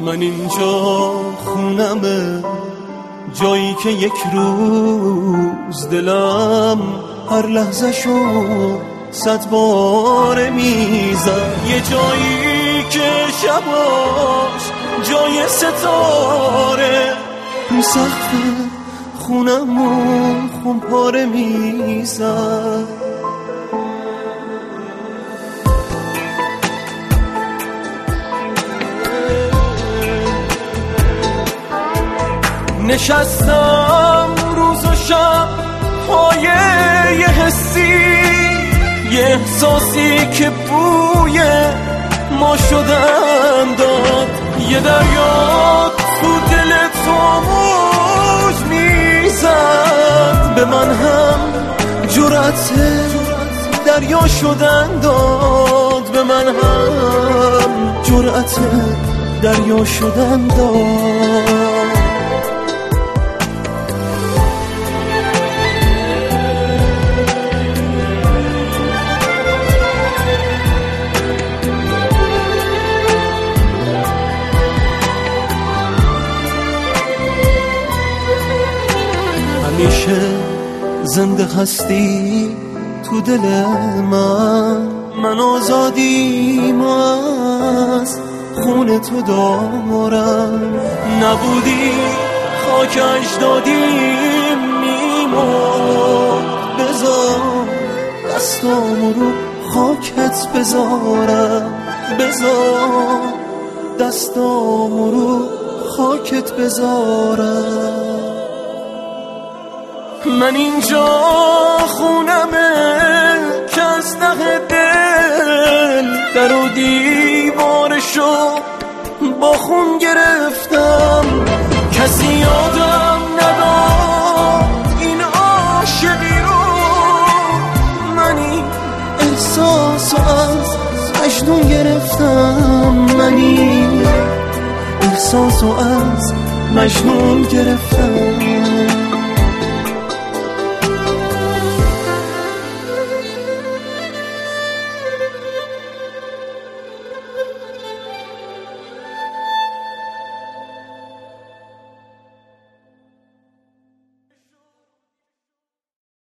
من اینجا خونمه، جایی که یک روز دلم هر لحظه شو 100 بار میزد. یه جایی که شباش جای ستاره، رو سقف خونمون خمپاره میزد. نشستم روز و شب پای یه حسی، یه احساسی که بوی ما شدن داد. یه دریا تو دل تو موج میزد، به من هم جرأت دریا شدن داد. به من هم جرأت دریا شدن داد. همیشه زنده هستی تو دل من آزادیم از خون تو دارم. نبودی خاک اجدادیم میمرد، بذار دستامو رو خاکت بذارم، بذار دستامو رو خاکت بذارم. من اینجا خونمه که از ته دل در و دیوارشو با خون گرفتم. کسی یادم نداد این عاشقی رو، من این احساسو از مجنون گرفتم. من این احساسو از مجنون گرفتم.